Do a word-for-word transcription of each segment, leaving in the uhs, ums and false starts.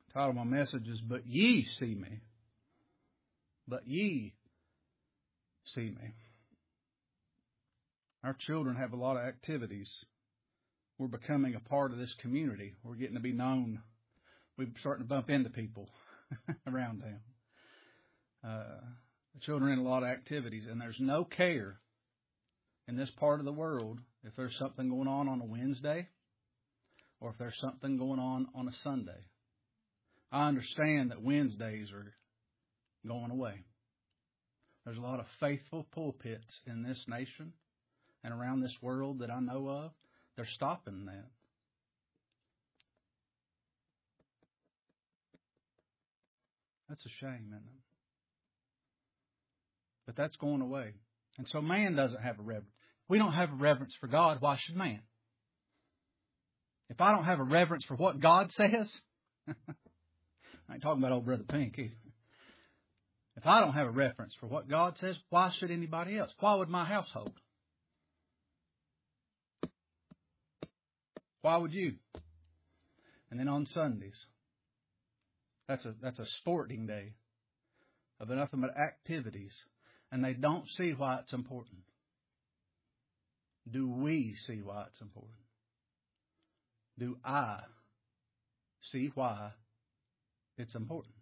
title of my message is, But Ye See Me. But ye see me. Our children have a lot of activities. We're becoming a part of this community. We're getting to be known. We're starting to bump into people around town. Uh, the children are in a lot of activities, and there's no care in this part of the world if there's something going on on a Wednesday or if there's something going on on a Sunday. I understand that Wednesdays are going away. There's a lot of faithful pulpits in this nation and around this world that I know of. They're stopping that. That's a shame, isn't it? But that's going away. And so man doesn't have a reverence. We don't have a reverence for God. Why should man? If I don't have a reverence for what God says, I ain't talking about old Brother Pink either. If I don't have a reference for what God says, why should anybody else? Why would my household? Why would you? And then on Sundays, that's a that's a sporting day of nothing but activities, and they don't see why it's important. Do we see why it's important? Do I see why it's important?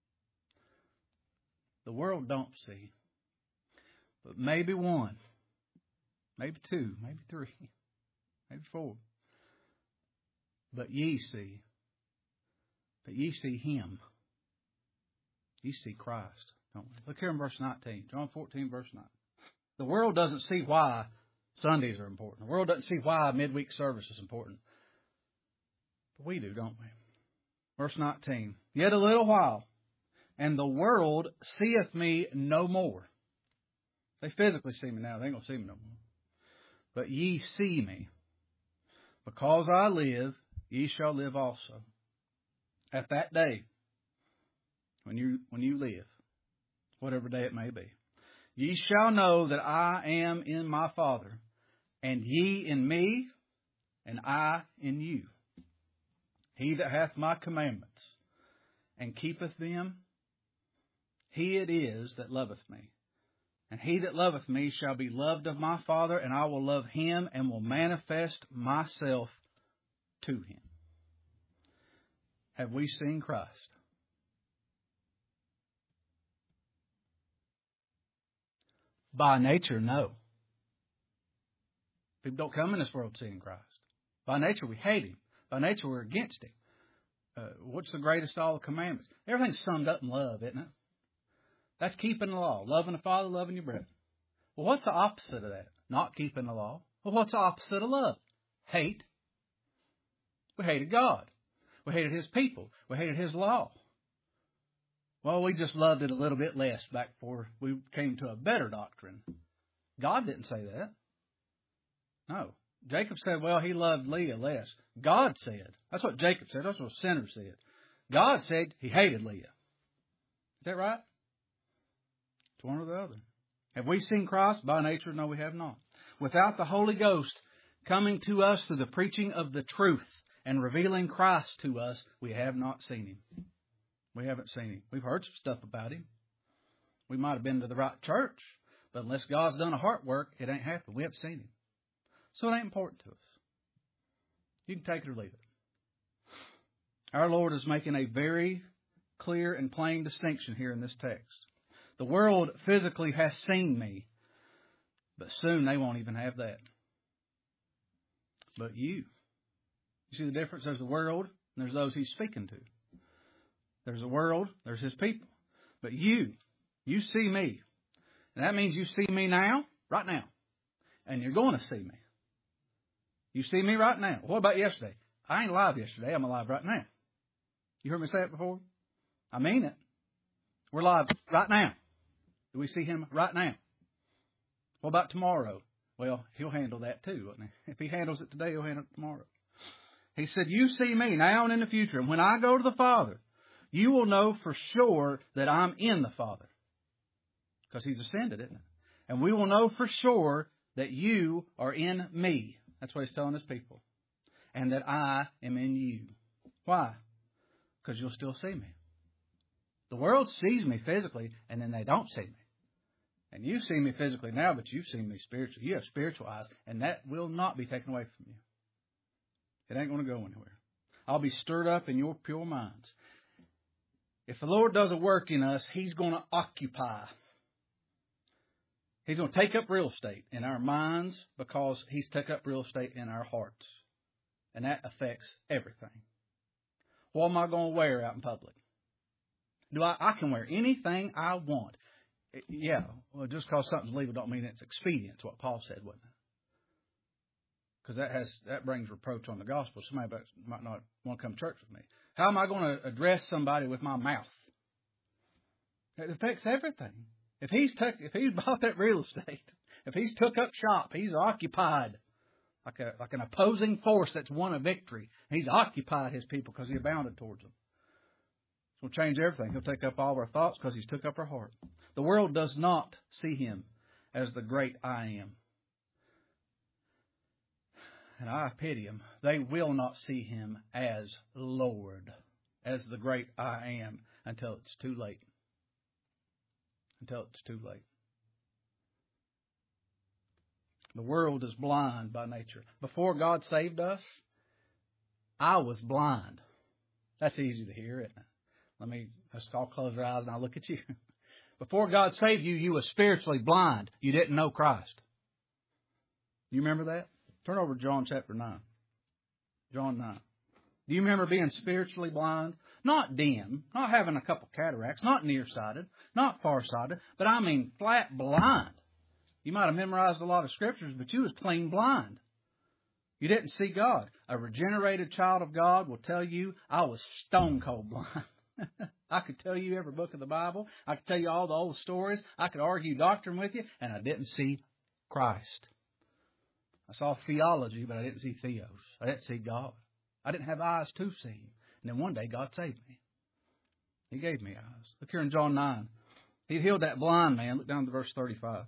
The world don't see. But maybe one, maybe two, maybe three, maybe four. But ye see. But ye see Him. Ye see Christ, don't we? Look here in verse nineteen. John fourteen, verse nine. The world doesn't see why Sundays are important. The world doesn't see why midweek service is important. But we do, don't we? Verse nineteen. Yet a little while, and the world seeth me no more. They physically see me now. They ain't going to see me no more. But ye see me. Because I live, ye shall live also. At that day, when you when you live, whatever day it may be, ye shall know that I am in my Father, and ye in me, and I in you. He that hath my commandments, and keepeth them, he it is that loveth me. And he that loveth me shall be loved of my Father, and I will love him, and will manifest myself to him. Have we seen Christ? By nature, no. People don't come in this world seeing Christ. By nature, we hate Him. By nature, we're against Him. Uh, what's the greatest of all the commandments? Everything's summed up in love, isn't it? That's keeping the law. Loving the Father, loving your brother. Well, what's the opposite of that? Not keeping the law. Well, what's the opposite of love? Hate. We hated God. We hated His people. We hated His law. Well, we just loved it a little bit less back before we came to a better doctrine. God didn't say that. No. Jacob said, well, he loved Leah less. God said. That's what Jacob said. That's what sinners said. God said he hated Leah. Is that right? It's one or the other. Have we seen Christ? By nature, no, we have not. Without the Holy Ghost coming to us through the preaching of the truth and revealing Christ to us, we have not seen Him. We haven't seen Him. We've heard some stuff about Him. We might have been to the right church, but unless God's done a heart work, it ain't happened. We haven't seen Him. So it ain't important to us. You can take it or leave it. Our Lord is making a very clear and plain distinction here in this text. The world physically has seen me, but soon they won't even have that. But you. You see the difference? There's the world, and there's those He's speaking to. There's the world, there's His people. But you, you see me. And that means you see me now, right now. And you're going to see me. You see me right now. What about yesterday? I ain't alive yesterday. I'm alive right now. You heard me say it before? I mean it. We're alive right now. Do we see Him right now? What about tomorrow? Well, He'll handle that too, won't He? If He handles it today, He'll handle it tomorrow. He said, you see me now and in the future. And when I go to the Father, you will know for sure that I'm in the Father. Because He's ascended, isn't it? And we will know for sure that you are in me. That's what He's telling His people. And that I am in you. Why? because you'll still see me. The world sees me physically, and then they don't see me. And you see me physically now, but you've seen me spiritually. You have spiritual eyes, and that will not be taken away from you. It ain't going to go anywhere. I'll be stirred up in your pure minds. If the Lord does a work in us, He's going to occupy. He's going to take up real estate in our minds because He's took up real estate in our hearts. And that affects everything. What am I going to wear out in public? Do I, I can wear anything I want. Yeah, well, just because something's legal don't mean it's expedient. It's what Paul said, wasn't it? Because that has that brings reproach on the gospel. Somebody might not want to come to church with me. How am I going to address somebody with my mouth? It affects everything. If he's took, if he's bought that real estate, if he's took up shop, he's occupied like a like an opposing force that's won a victory. He's occupied his people because he abounded towards them. He'll change everything. He'll take up all of our thoughts because He's took up our heart. The world does not see Him as the great I am. And I pity Him. They will not see Him as Lord, as the great I am, until it's too late. Until it's too late. The world is blind by nature. Before God saved us, I was blind. That's easy to hear, isn't it? Let me, let's all close our eyes and I'll look at you. Before God saved you, you were spiritually blind. You didn't know Christ. You remember that? Turn over to John chapter nine. John nine. Do you remember being spiritually blind? Not dim, not having a couple cataracts, not nearsighted, not farsighted, but I mean flat blind. You might have memorized a lot of scriptures, but you was plain blind. You didn't see God. A regenerated child of God will tell you, I was stone cold blind. I could tell you every book of the Bible. I could tell you all the old stories. I could argue doctrine with you, and I didn't see Christ. I saw theology, but I didn't see theos. I didn't see God. I didn't have eyes to see Him. And then one day God saved me. He gave me eyes. Look here in John nine. He healed that blind man. Look down to verse thirty-five.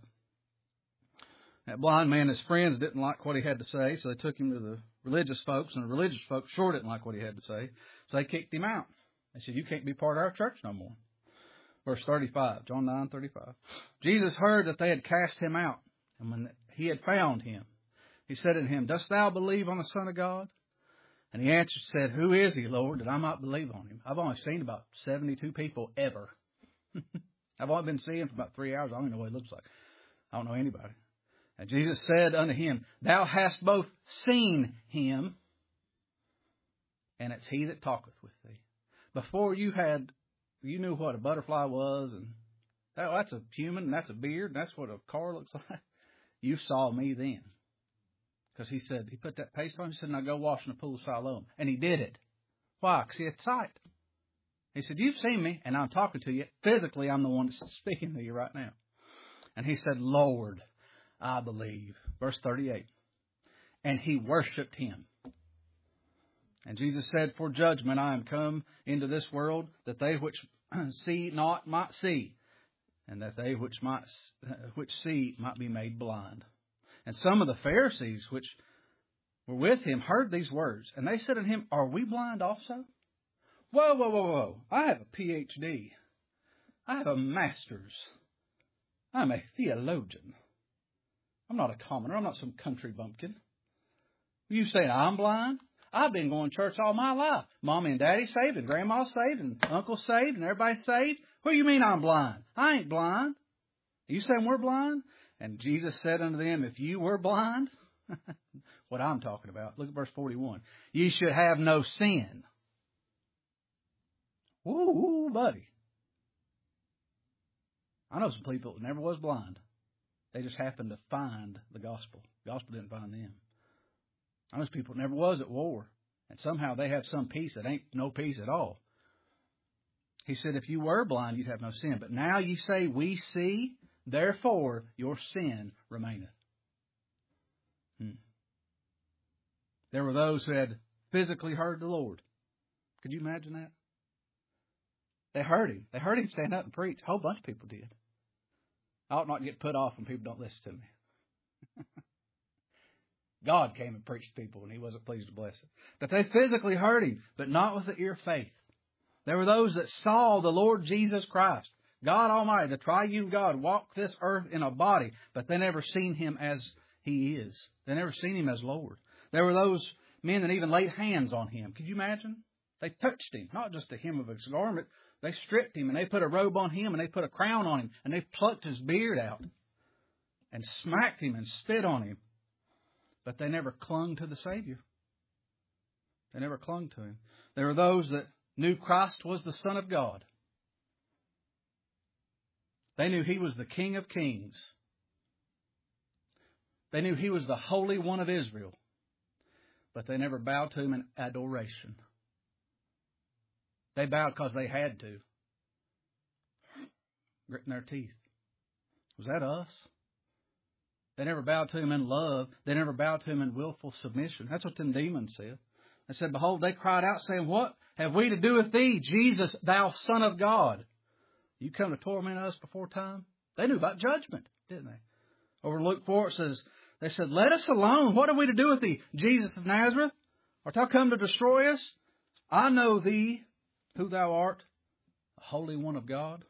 That blind man, his friends didn't like what he had to say, so they took him to the religious folks, and the religious folks sure didn't like what he had to say, so they kicked him out. They said, you can't be part of our church no more. Verse thirty-five, John nine thirty-five. Jesus heard that they had cast him out, and when he had found him, He said unto him, dost thou believe on the Son of God? And he answered, said, who is He, Lord, that I might believe on Him? I've only seen about seventy-two people ever. I've only been seeing him for about three hours. I don't even know what he looks like. I don't know anybody. And Jesus said unto him, thou hast both seen Him, and it's He that talketh with thee. Before you had, you knew what a butterfly was, and that, that's a human, and that's a beard, and that's what a car looks like. You saw me then. Because He said, He put that paste on, He said, now go wash in the pool of Siloam. And He did it. Why? Because He had sight. He said, you've seen me, and I'm talking to you. Physically, I'm the one that's speaking to you right now. And he said, Lord, I believe. Verse thirty-eight. And he worshipped Him. And Jesus said, for judgment I am come into this world, that they which see not might see, and that they which might which see might be made blind. And some of the Pharisees which were with Him heard these words, and they said unto Him, are we blind also? Whoa, whoa, whoa, whoa. I have a P H D. I have a master's. I'm a theologian. I'm not a commoner. I'm not some country bumpkin. You saying I'm blind? I've been going to church all my life. Mommy and Daddy saved, and Grandma saved, and Uncle saved, and everybody saved. What do you mean I'm blind? I ain't blind. Are you saying we're blind? And Jesus said unto them, if you were blind, what I'm talking about, look at verse forty-one. Ye should have no sin. Woo, buddy. I know some people that never was blind. They just happened to find the gospel. The gospel didn't find them. I know people that never was at war. And somehow they have some peace that ain't no peace at all. He said, if you were blind, you'd have no sin. But now you say, we see, therefore your sin remaineth. Hmm. There were those who had physically heard the Lord. Could you imagine that? They heard Him. They heard Him stand up and preach. A whole bunch of people did. I ought not get put off when people don't listen to me. God came and preached to people, and He wasn't pleased to bless it. But they physically heard Him, but not with the ear of faith. There were those that saw the Lord Jesus Christ, God Almighty, the triune God, walk this earth in a body, but they never seen Him as He is. They never seen Him as Lord. There were those men that even laid hands on Him. Could you imagine? They touched Him, not just the hem of His garment. They stripped Him, and they put a robe on Him, and they put a crown on Him, and they plucked His beard out and smacked Him and spit on Him. But they never clung to the Savior. They never clung to Him. There were those that knew Christ was the Son of God. They knew He was the King of Kings. They knew He was the Holy One of Israel. But they never bowed to Him in adoration. They bowed because they had to. Gritting their teeth. Was that us? They never bowed to Him in love. They never bowed to Him in willful submission. That's what them demons said. They said, behold, they cried out, saying, what have we to do with Thee, Jesus, Thou Son of God? You come to torment us before time? They knew about judgment, didn't they? Over Luke four it says, they said, let us alone. What have we to do with Thee, Jesus of Nazareth? Art Thou come to destroy us? I know Thee, who Thou art, the Holy One of God.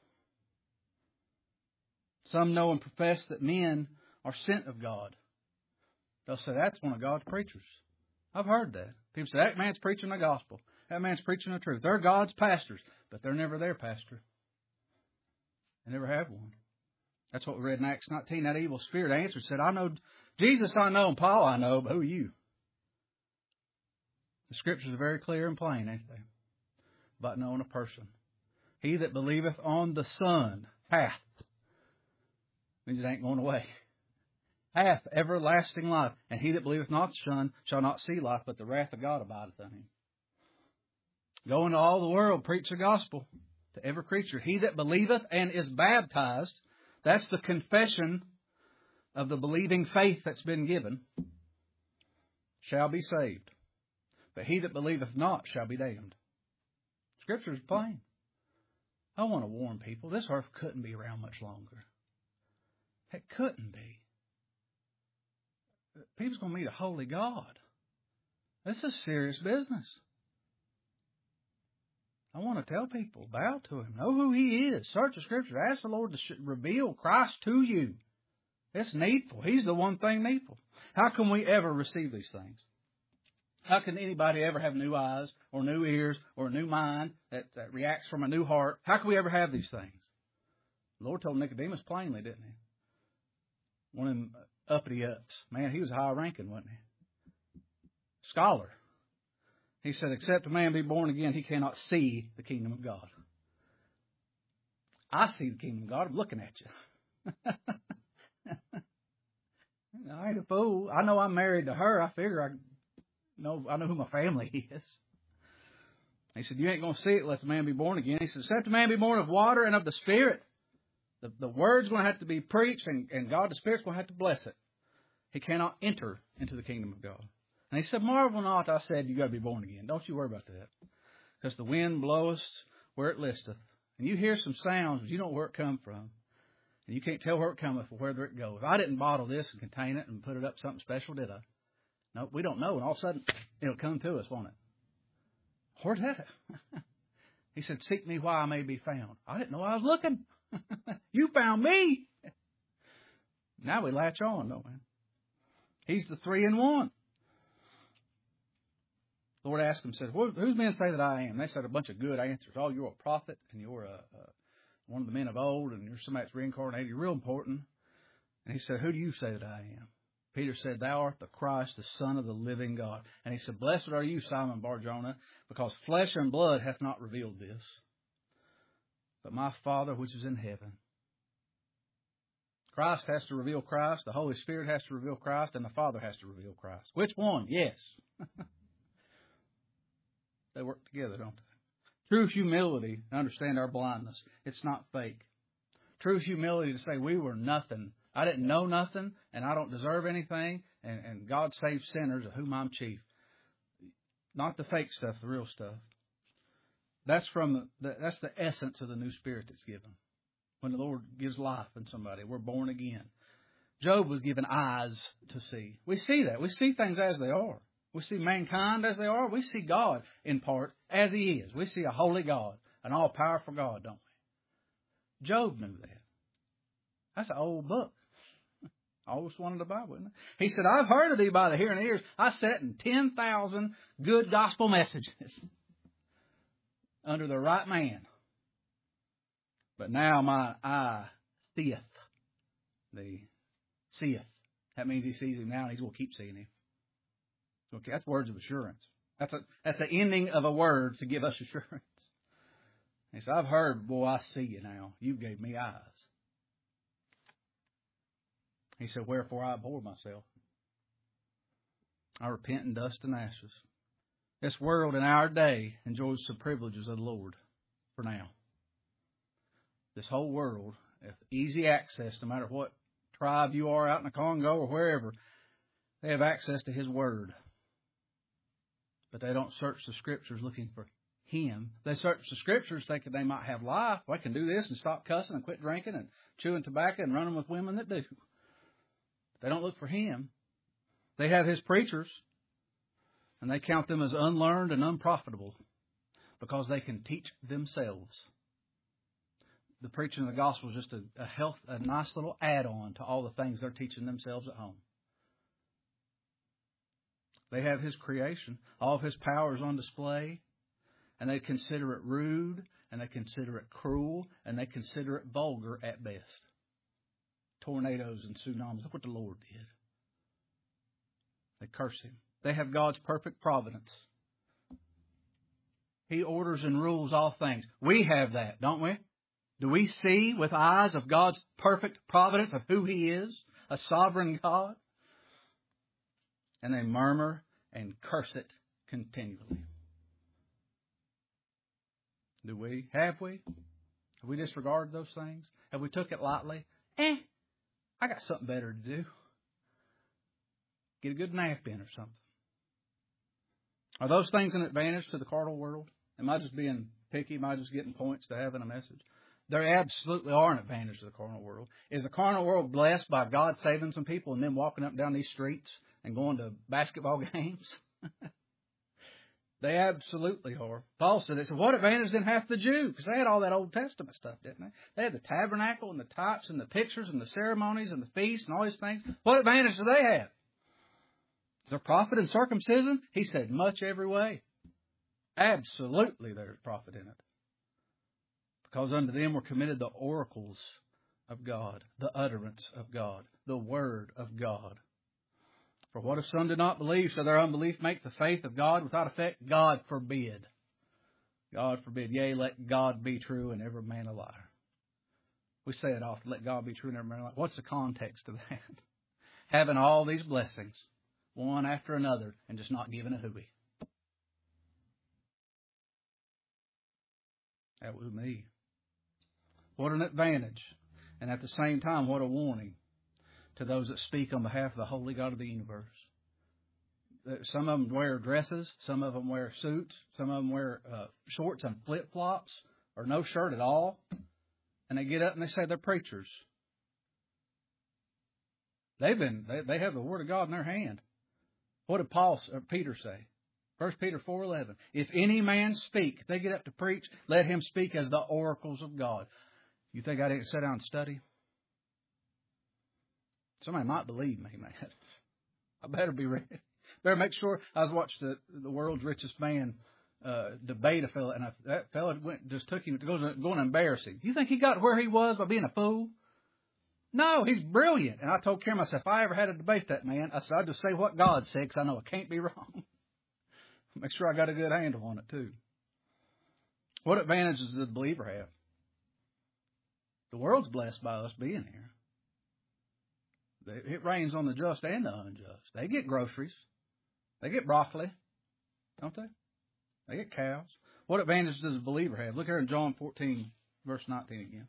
Some know and profess that men are sent of God. They'll say, that's one of God's preachers. I've heard that. People say, that man's preaching the gospel. That man's preaching the truth. They're God's pastors, but they're never their pastor. They never have one. That's what we read in Acts nineteen. That evil spirit answered, said, I know Jesus I know, and Paul I know, but who are you? The Scriptures are very clear and plain, ain't they? About knowing a person. He that believeth on the Son hath. Means it ain't going away. Hath everlasting life. And he that believeth not the Son shall not see life, but the wrath of God abideth on him. Go into all the world, preach the gospel to every creature. He that believeth and is baptized, that's the confession of the believing faith that's been given, shall be saved. But he that believeth not shall be damned. Scripture is plain. I want to warn people, this earth couldn't be around much longer. It couldn't be. People's going to meet a holy God. This is serious business. I want to tell people, bow to Him. Know who He is. Search the Scripture. Ask the Lord to reveal Christ to you. It's needful. He's the one thing needful. How can we ever receive these things? How can anybody ever have new eyes or new ears or a new mind that, that reacts from a new heart? How can we ever have these things? The Lord told Nicodemus plainly, didn't He? One of them uppity ups. Man, he was high ranking, wasn't he? Scholar. He said, except a man be born again, he cannot see the kingdom of God. I see the kingdom of God. I'm looking at you. I ain't a fool. I know I'm married to her. I figure I know, I know who my family is. He said, you ain't going to see it unless the man be born again. He said, except a man be born of water and of the Spirit. The, the word's going to have to be preached, and, and God the Spirit's going to have to bless it. He cannot enter into the kingdom of God. And he said, marvel not, I said, you got to be born again. Don't you worry about that. Because the wind bloweth where it listeth. And you hear some sounds, but you don't know where it come from. And you can't tell where it cometh or whether it goes. I didn't bottle this and contain it and put it up something special, did I? No, we don't know. And all of a sudden, it'll come to us, won't it? Where's that? He said, seek me while I may be found. I didn't know I was looking. You found me. Now we latch on, don't we? He's the three in one. The Lord asked him, said, whose men say that I am? They said a bunch of good answers. Oh, you're a prophet, and you're a, a, one of the men of old, and you're somebody that's reincarnated. You're real important. And he said, who do you say that I am? Peter said, thou art the Christ, the Son of the living God. And he said, blessed are you, Simon Bar-Jonah, because flesh and blood hath not revealed this, but my Father which is in heaven. Christ has to reveal Christ, the Holy Spirit has to reveal Christ, and the Father has to reveal Christ. Which one? Yes. They work together, don't they? True humility to understand our blindness. It's not fake. True humility to say we were nothing. I didn't know nothing, and I don't deserve anything, and, and God saves sinners, of whom I'm chief. Not the fake stuff, the real stuff. That's from the, that's the essence of the new spirit that's given. When the Lord gives life in somebody, we're born again. Job was given eyes to see. We see that. We see things as they are. We see mankind as they are. We see God in part as He is. We see a holy God, an all-powerful God, don't we? Job knew that. That's an old book. Always wanted the Bible, isn't it? He said, I've heard of thee by the hearing ears. I sat in ten thousand good gospel messages under the right man. But now my eye seeth. The seeth. That means he sees him now and he's going to keep seeing him. Okay, that's words of assurance. That's a that's the ending of a word to give us assurance. He said, I've heard, boy, I see you now. You gave me eyes. He said, wherefore I abhor myself. I repent in dust and ashes. This world in our day enjoys the privileges of the Lord for now. This whole world, if easy access, no matter what tribe you are out in the Congo or wherever, they have access to His Word. But they don't search the Scriptures looking for Him. They search the Scriptures thinking they might have life. Well, I can do this and stop cussing and quit drinking and chewing tobacco and running with women that do. They don't look for Him. They have His preachers, and they count them as unlearned and unprofitable because they can teach themselves. The preaching of the gospel is just a, a health, a nice little add-on to all the things they're teaching themselves at home. They have His creation, all of His powers on display, and they consider it rude, and they consider it cruel, and they consider it vulgar at best. Tornadoes and tsunamis. Look what the Lord did. They curse Him. They have God's perfect providence. He orders and rules all things. We have that, don't we? Do we see with eyes of God's perfect providence of who He is, a sovereign God? And they murmur and curse it continually. Do we? Have we? Have we disregarded those things? Have we took it lightly? Eh, I got something better to do. Get a good nap in or something. Are those things an advantage to the carnal world? Am I just being picky? Am I just getting points to having a message? There absolutely are an advantage to the carnal world. Is the carnal world blessed by God saving some people and then walking up and down these streets and going to basketball games? They absolutely are. Paul said, they said, what advantage then hath the Jew? Because they had all that Old Testament stuff, didn't they? They had the tabernacle and the types and the pictures and the ceremonies and the feasts and all these things. What advantage do they have? Is there profit in circumcision? He said, much every way. Absolutely there's profit in it. Because unto them were committed the oracles of God, the utterance of God, the word of God. For what if some do not believe, so their unbelief make the faith of God without effect? God forbid. God forbid. Yea, let God be true and every man a liar. We say it often, let God be true and every man a liar. What's the context of that? Having all these blessings, one after another, and just not giving a hooey. That was me. What an advantage. And at the same time, what a warning to those that speak on behalf of the holy God of the universe. Some of them wear dresses. Some of them wear suits. Some of them wear uh, shorts and flip-flops or no shirt at all. And they get up and they say they're preachers. They've been, they, they have the Word of God in their hand. What did Paul or Peter say? First Peter four eleven. If any man speak, if they get up to preach, let him speak as the oracles of God. You think I didn't sit down and study? Somebody might believe me, man. I better be ready. Better make sure. I was watching the, the world's richest man uh, debate a fellow, and I, that fellow went, just took him to go to, going to embarrass him. You think he got where he was by being a fool? No, he's brilliant. And I told Karen, I said, if I ever had a debate that man, I said, I'd just say what God said, because I know I can't be wrong. Make sure I got a good handle on it, too. What advantages does the believer have? The world's blessed by us being here. It rains on the just and the unjust. They get groceries. They get broccoli, don't they? They get cows. What advantage does a believer have? Look here in John fourteen, verse nineteen again.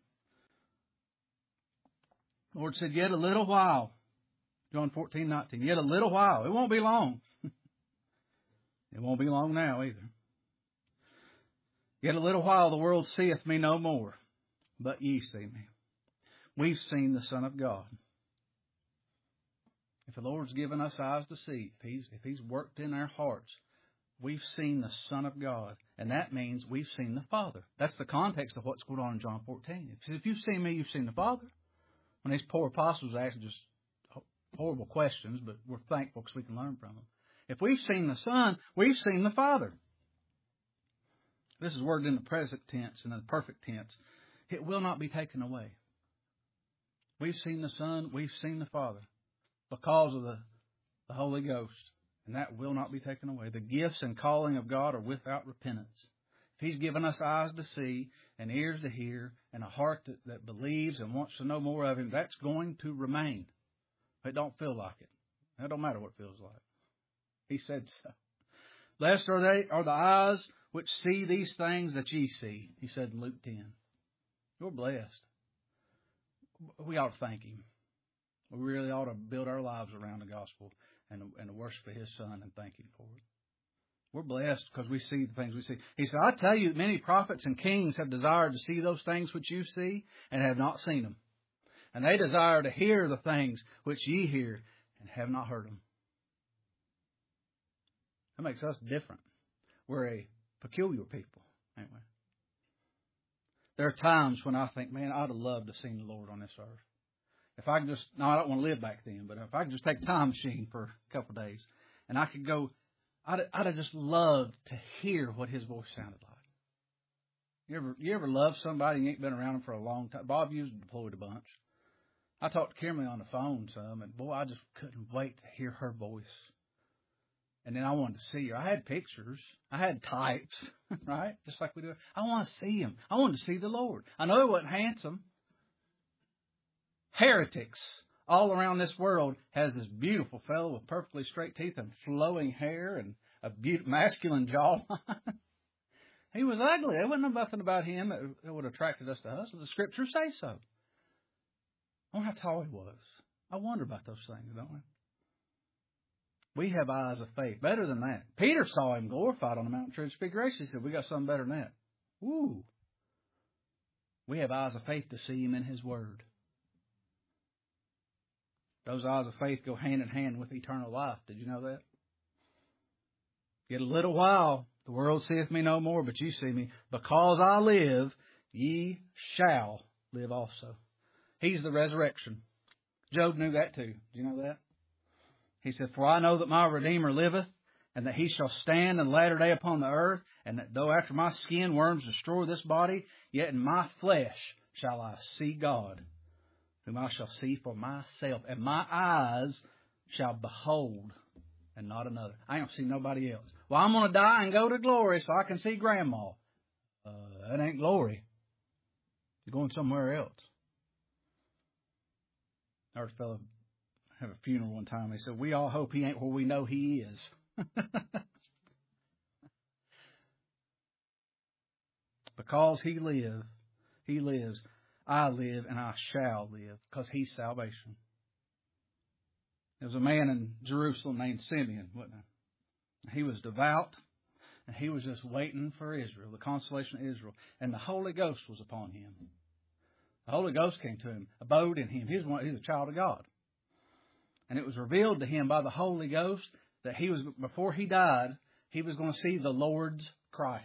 The Lord said, yet a little while. John fourteen, nineteen. Yet a little while. It won't be long. It won't be long now either. Yet a little while the world seeth me no more, but ye see me. We've seen the Son of God. If the Lord's given us eyes to see, if He's, if He's worked in our hearts, we've seen the Son of God. And that means we've seen the Father. That's the context of what's going on in John fourteen. If you've seen me, you've seen the Father. When these poor apostles asked just horrible questions, but we're thankful because we can learn from them. If we've seen the Son, we've seen the Father. This is worded in the present tense and in the perfect tense. It will not be taken away. We've seen the Son, we've seen the Father because of the, the Holy Ghost. And that will not be taken away. The gifts and calling of God are without repentance. If He's given us eyes to see and ears to hear and a heart that, that believes and wants to know more of Him, that's going to remain. It don't feel like it. It don't matter what it feels like. He said so. Blessed are they are the eyes which see these things that ye see, He said in Luke ten. You're blessed. We ought to thank Him. We really ought to build our lives around the gospel and, and to worship His Son and thank Him for it. We're blessed because we see the things we see. He said, I tell you, many prophets and kings have desired to see those things which you see and have not seen them. And they desire to hear the things which ye hear and have not heard them. That makes us different. We're a peculiar people, ain't we? There are times when I think, man, I'd have loved to see the Lord on this earth. If I could just, no, I don't want to live back then, but if I could just take a time machine for a couple of days and I could go, I'd, I'd have just loved to hear what His voice sounded like. You ever, you ever love somebody and you ain't been around them for a long time? Bob used to deployed a bunch. I talked to Kimberly on the phone some, and boy, I just couldn't wait to hear her voice. And then I wanted to see her. I had pictures. I had types, right? Just like we do. I want to see Him. I wanted to see the Lord. I know He wasn't handsome. Heretics all around this world has this beautiful fellow with perfectly straight teeth and flowing hair and a beautiful masculine jawline. He was ugly. There wasn't nothing about him that would have attracted us to us. The Scriptures say so. I wonder how tall he was. I wonder about those things, don't we? We have eyes of faith. Better than that. Peter saw Him glorified on the Mount of Transfiguration. He said, we got something better than that. Woo. We have eyes of faith to see Him in His Word. Those eyes of faith go hand in hand with eternal life. Did you know that? Yet a little while, the world seeth me no more, but you see me. Because I live, ye shall live also. He's the resurrection. Job knew that too. Do you know that? He said, for I know that my Redeemer liveth, and that He shall stand in the latter day upon the earth, and that though after my skin worms destroy this body, yet in my flesh shall I see God, whom I shall see for myself, and my eyes shall behold, and not another. I ain't see nobody else. Well, I'm going to die and go to glory so I can see Grandma. Uh, that ain't glory. You're going somewhere else. I heard a fellow have a funeral one time. He said, we all hope he ain't where we know he is. Because he live, he lives, I live, and I shall live, because He's salvation. There was a man in Jerusalem named Simeon, wasn't there? He was devout, and he was just waiting for Israel, the consolation of Israel. And the Holy Ghost was upon him. The Holy Ghost came to him, abode in him. He's, one, he's a child of God. And it was revealed to him by the Holy Ghost that he was, before he died, he was going to see the Lord's Christ.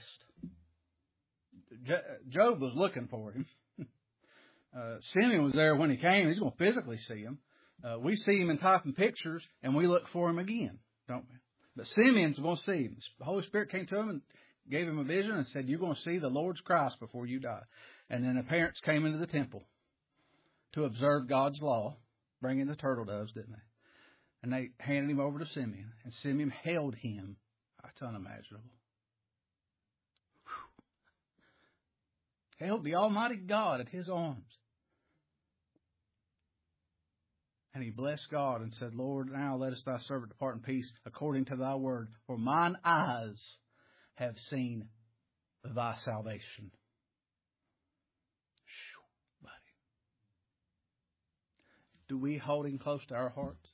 Job was looking for Him. Uh, Simeon was there when he came. He's going to physically see Him. Uh, we see Him in type and pictures, and we look for Him again, don't we? But Simeon's going to see Him. The Holy Spirit came to him and gave him a vision and said, you're going to see the Lord's Christ before you die. And then the parents came into the temple to observe God's law, bringing the turtle doves, didn't they? And they handed Him over to Simeon, and Simeon held Him. That's unimaginable. Whew. Held the Almighty God at His arms. And he blessed God and said, Lord, now lettest Thy servant depart in peace according to Thy word. For mine eyes have seen Thy salvation. Shoo, buddy. Do we hold Him close to our hearts?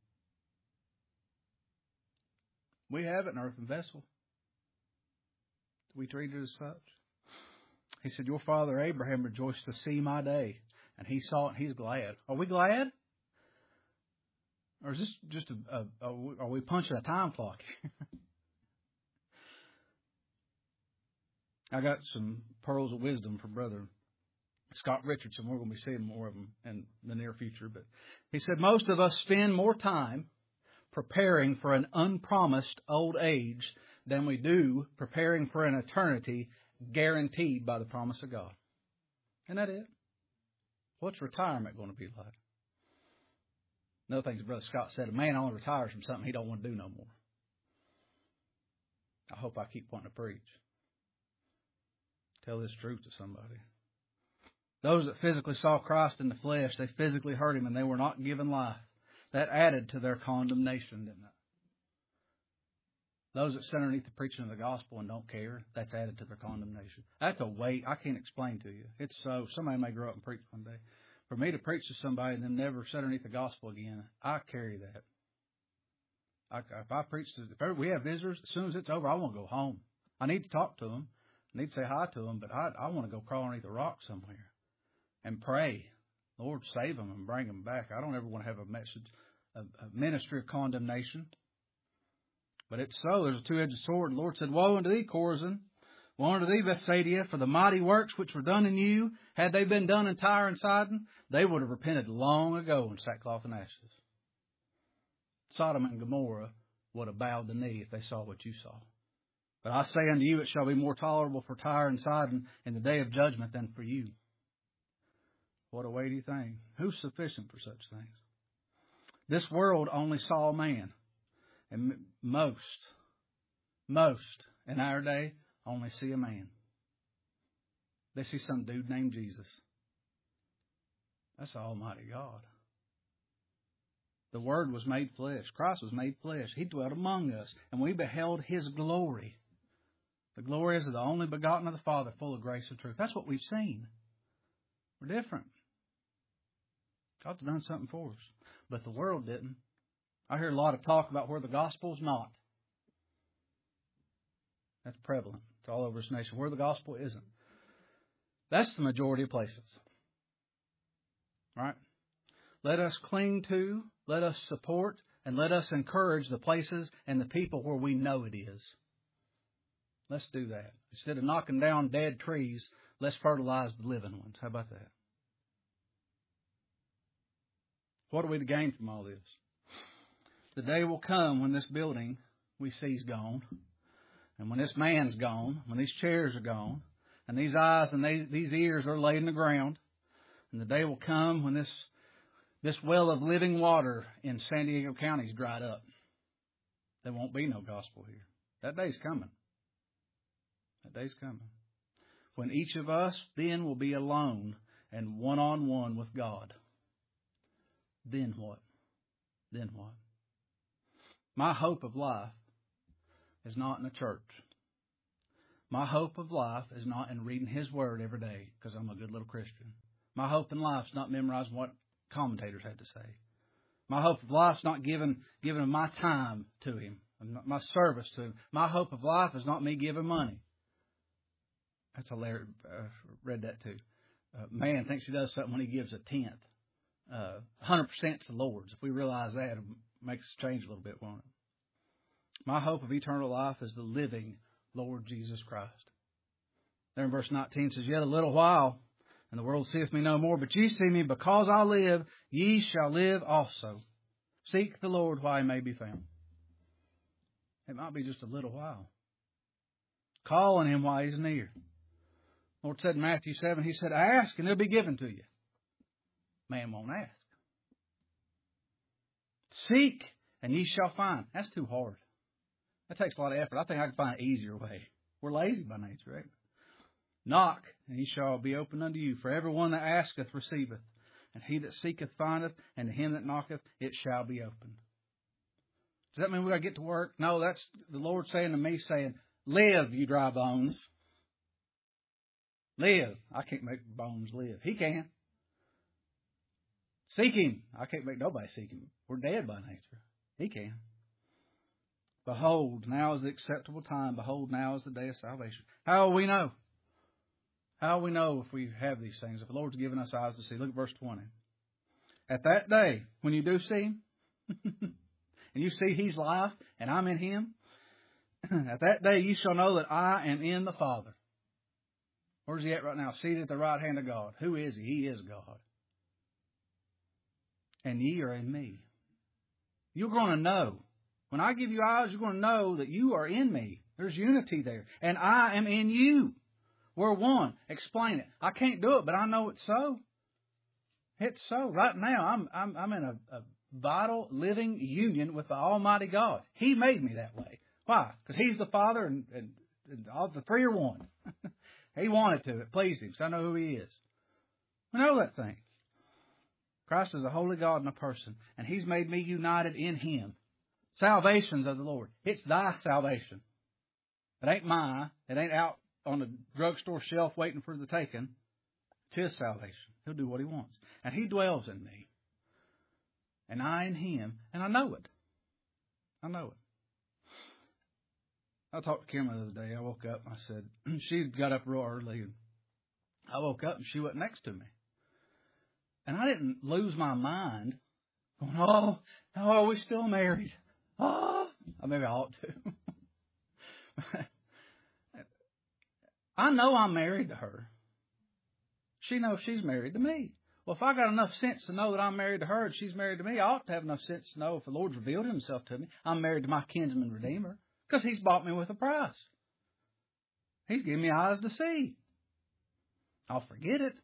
We have it in earthen vessel. Do we treat it as such? He said, your father Abraham rejoiced to see my day. And he saw it and he's glad. Are we glad? Or is this just a, a, a are we punching a time clock? I got some pearls of wisdom for Brother Scott Richardson. We're going to be seeing more of them in the near future. But he said most of us spend more time preparing for an unpromised old age than we do preparing for an eternity guaranteed by the promise of God. Isn't that it? What's retirement going to be like? Another thing Brother Scott said, a man only retires from something he don't want to do no more. I hope I keep wanting to preach. Tell this truth to somebody. Those that physically saw Christ in the flesh, they physically heard Him and they were not given life. That added to their condemnation, didn't it? Those that sit underneath the preaching of the gospel and don't care, that's added to their condemnation. That's a weight I can't explain to you. It's so, somebody may grow up and preach one day. For me to preach to somebody and then never sit underneath the gospel again, I carry that. I, if I preach to, if we have visitors, as soon as it's over, I want to go home. I need to talk to them. I need to say hi to them, but I, I want to go crawl underneath a rock somewhere and pray. Lord, save them and bring them back. I don't ever want to have a message, a, a ministry of condemnation. But it's so. There's a two-edged sword. The Lord said, woe unto thee, Chorazin. Woe unto thee, Bethsaida, for the mighty works which were done in you, had they been done in Tyre and Sidon, they would have repented long ago in sackcloth and ashes. Sodom and Gomorrah would have bowed the knee if they saw what you saw. But I say unto you, it shall be more tolerable for Tyre and Sidon in the day of judgment than for you. What a weighty thing. Who's sufficient for such things? This world only saw man. And most, most in our day only see a man. They see some dude named Jesus. That's Almighty God. The Word was made flesh. Christ was made flesh. He dwelt among us, and we beheld His glory. The glory is of the only begotten of the Father, full of grace and truth. That's what we've seen. We're different. God's done something for us. But the world didn't. I hear a lot of talk about where the gospel's not. That's prevalent. It's all over this nation. Where the gospel isn't. That's the majority of places. Right? Let us cling to, let us support, and let us encourage the places and the people where we know it is. Let's do that. Instead of knocking down dead trees, let's fertilize the living ones. How about that? What are we to gain from all this? The day will come when this building we see is gone, and when this man's gone, when these chairs are gone, and these eyes and these, these ears are laid in the ground, and the day will come when this this well of living water in San Diego County is dried up. There won't be no gospel here. That day's coming. That day's coming. When each of us then will be alone and one-on-one with God. Then what? Then what? My hope of life is not in a church. My hope of life is not in reading His Word every day because I'm a good little Christian. My hope in life is not memorizing what commentators had to say. My hope of life is not giving, giving my time to Him, my service to Him. My hope of life is not me giving money. That's hilarious. I uh, read that too. Uh, man thinks he does something when he gives a tenth. Uh, one hundred percent to the Lord's. If we realize that, it makes us change a little bit, won't it? My hope of eternal life is the living Lord Jesus Christ. There in verse nineteen says, yet a little while, and the world seeth me no more, but ye see me, because I live, ye shall live also. Seek the Lord while He may be found. It might be just a little while. Call on Him while He's near. The Lord said in Matthew seven, He said, ask and it'll be given to you. Man won't ask. Seek and ye shall find. That's too hard. That takes a lot of effort. I think I can find an easier way. We're lazy by nature, right? Knock, and he shall be opened unto you. For everyone that asketh receiveth, and he that seeketh findeth, and to him that knocketh it shall be opened. Does that mean we got to get to work? No, that's the Lord saying to me, saying, live, you dry bones. Live. I can't make bones live. He can. Seek Him. I can't make nobody seek Him. We're dead by nature. He can. Behold, now is the acceptable time. Behold, now is the day of salvation. How will we know? How will we know if we have these things? If the Lord's given us eyes to see. Look at verse twenty. At that day, when you do see Him, And you see He's life, and I'm in Him. At that day you shall know that I am in the Father. Where's He at right now? Seated at the right hand of God. Who is He? He is God. And ye are in me. You're going to know. When I give you eyes, you're going to know that you are in me. There's unity there. And I am in you. We're one. Explain it. I can't do it, but I know it's so. It's so. Right now, I'm I'm, I'm in a, a vital, living union with the Almighty God. He made me that way. Why? Because He's the Father, and, and, and all the three are one. He wanted to. It pleased Him, so I know who He is. We know that thing. Christ is a holy God and a person, and He's made me united in Him. Salvation's of the Lord. It's thy salvation. It ain't mine. It ain't out on the drugstore shelf waiting for the taking. It's His salvation. He'll do what He wants. And He dwells in me. And I in Him. And I know it. I know it. I talked to Kim the other day. I woke up and I said, she got up real early. And I woke up and she wasn't next to me. And I didn't lose my mind going, oh, oh, are we still married? Oh, maybe I ought to. I know I'm married to her. She knows she's married to me. Well, if I got enough sense to know that I'm married to her and she's married to me, I ought to have enough sense to know if the Lord's revealed Himself to me, I'm married to my kinsman redeemer, because He's bought me with a price. He's given me eyes to see. I'll forget it.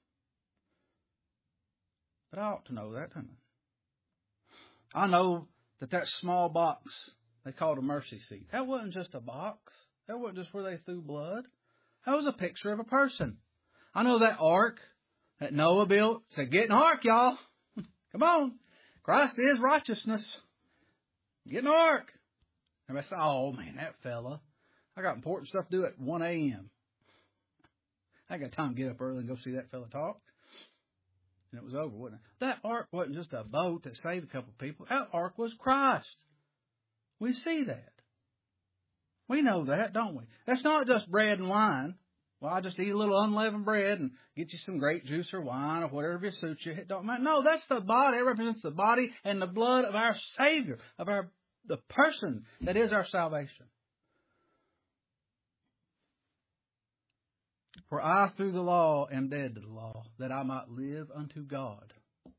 But I ought to know that, don't I? I know that that small box they called a mercy seat, that wasn't just a box. That wasn't just where they threw blood. That was a picture of a person. I know that ark that Noah built said, get in the ark, y'all. Come on. Christ is righteousness. Get in the ark. Everybody said, oh, man, that fella. I got important stuff to do at one a.m. I got time to get up early and go see that fella talk. And it was over, wasn't it? That ark wasn't just a boat that saved a couple of people. That ark was Christ. We see that. We know that, don't we? That's not just bread and wine. Well, I just eat a little unleavened bread and get you some grape juice or wine or whatever suits you. It don't matter. No, that's the body. It represents the body and the blood of our Savior, of our the person that is our salvation. For I through the law am dead to the law, that I might live unto God.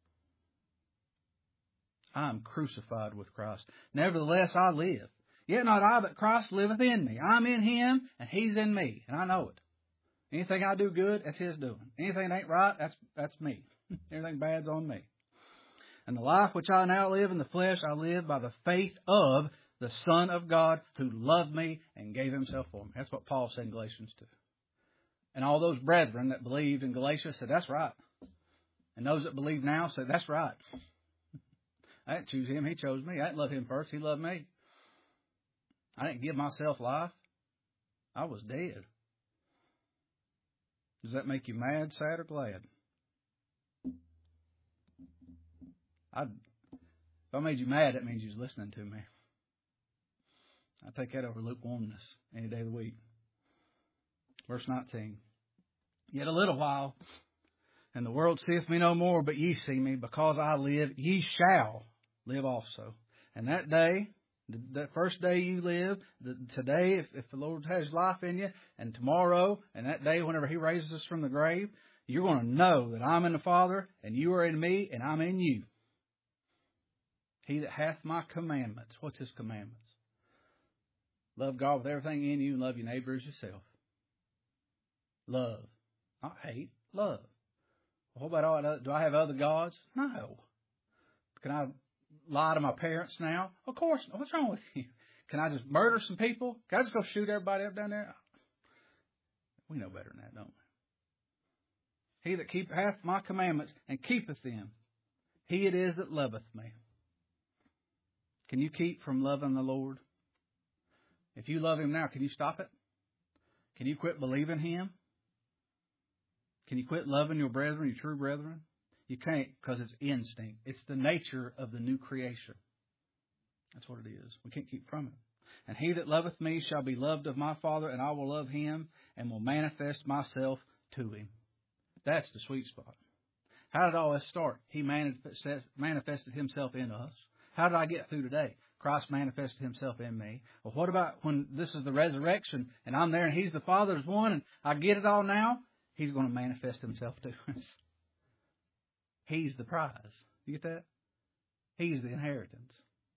I am crucified with Christ. Nevertheless I live. Yet not I, but Christ liveth in me. I'm in Him, and He's in me, and I know it. Anything I do good, that's His doing. Anything that ain't right, that's that's me. Everything bad's on me. And the life which I now live in the flesh, I live by the faith of the Son of God, who loved me and gave Himself for me. That's what Paul said in Galatians two. And all those brethren that believed in Galatia said, that's right. And those that believe now said, that's right. I didn't choose Him. He chose me. I didn't love Him first. He loved me. I didn't give myself life. I was dead. Does that make you mad, sad, or glad? I'd, if I made you mad, that means you was listening to me. I take that over lukewarmness any day of the week. Verse nineteen. Yet a little while, and the world seeth me no more, but ye see me. Because I live, ye shall live also. And that day, that first day you live, the, today, if, if the Lord has life in you, and tomorrow, and that day whenever He raises us from the grave, you're going to know that I'm in the Father, and you are in me, and I'm in you. He that hath my commandments. What's His commandments? Love God with everything in you and love your neighbor as yourself. Love. Not hate. Love. Well, what about all that? Do I have other gods? No. Can I lie to my parents now? Of course. What's wrong with you? Can I just murder some people? Can I just go shoot everybody up down there? We know better than that, don't we? He that keep, hath my commandments and keepeth them, he it is that loveth me. Can you keep from loving the Lord? If you love Him now, can you stop it? Can you quit believing Him? Can you quit loving your brethren, your true brethren? You can't, because it's instinct. It's the nature of the new creation. That's what it is. We can't keep from it. And he that loveth me shall be loved of my Father, and I will love him and will manifest myself to him. That's the sweet spot. How did all this start? He manifested himself in us. How did I get through today? Christ manifested himself in me. Well, what about when this is the resurrection and I'm there and he's the Father's one and I get it all now? He's going to manifest himself to us. He's the prize. You get that? He's the inheritance.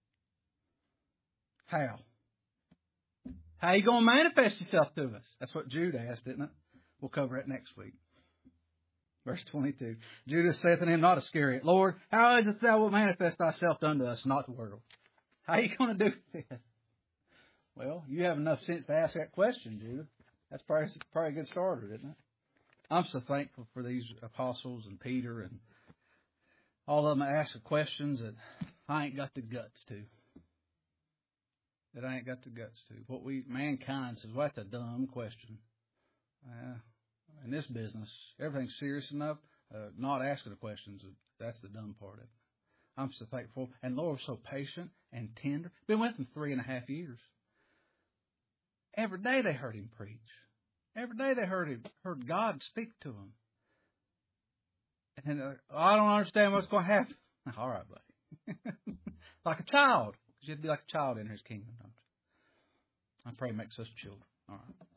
How? How are you going to manifest yourself to us? That's what Jude asked, isn't it? We'll cover it next week. Verse twenty-two. Judas saith unto him, not Iscariot, Lord, how is it thou wilt manifest thyself unto us, not the world? How are you going to do this? Well, you have enough sense to ask that question, Judah. That's probably, probably a good starter, isn't it? I'm so thankful for these apostles and Peter and all of them asking questions that I ain't got the guts to. That I ain't got the guts to. What we, mankind says, well, that's a dumb question. Uh, in this business, everything's serious enough. Uh, not asking the questions, that's the dumb part of it. I'm so thankful. And Lord was so patient and tender. Been with them three and a half years. Every day they heard him preach. Every day they heard him, heard God speak to them. And uh, I don't understand what's going to happen. All right, buddy. Like a child. You have to be like a child in his kingdom, don't you? I pray he makes us children. All right.